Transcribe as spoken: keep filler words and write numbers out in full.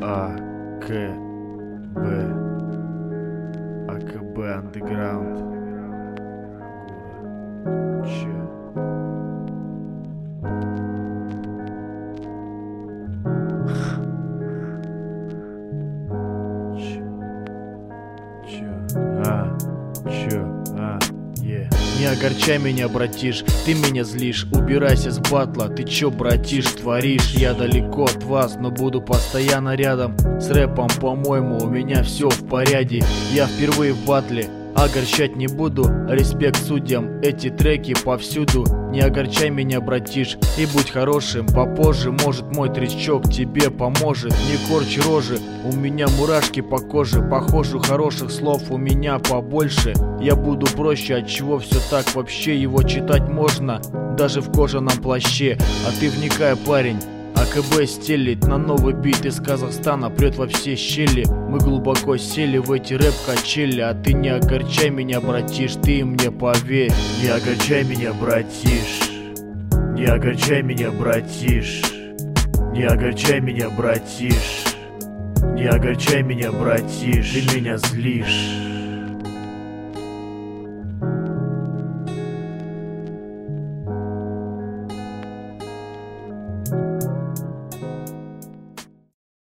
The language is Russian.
А К Б АКБ Андеграунд. Че? Че? А? Че? А? Е. Не огорчай меня, братиш, ты меня злишь. Убирайся с батла, ты чё, братиш, творишь? Я далеко от вас, но буду постоянно рядом. С рэпом, по-моему, у меня все в порядке. Я впервые в батле, огорчать не буду. Респект судьям, эти треки повсюду. Не огорчай меня, братиш, и будь хорошим. Попозже, может, мой тречок тебе поможет. Не корчи рожи, у меня мурашки по коже. Похоже, хороших слов у меня побольше. Я буду проще, от чего все так вообще? Его читать можно, даже в кожаном плаще. А ты вникай, парень, АКБ стелит на новый бит из Казахстана, прет во все щели. Мы глубоко сели в эти рэп-качели. А ты не огорчай меня, братиш, ты мне поверь. Не огорчай меня, братиш, не огорчай меня, братиш, не огорчай меня, братиш, не огорчай меня, братиш, ты меня злишь.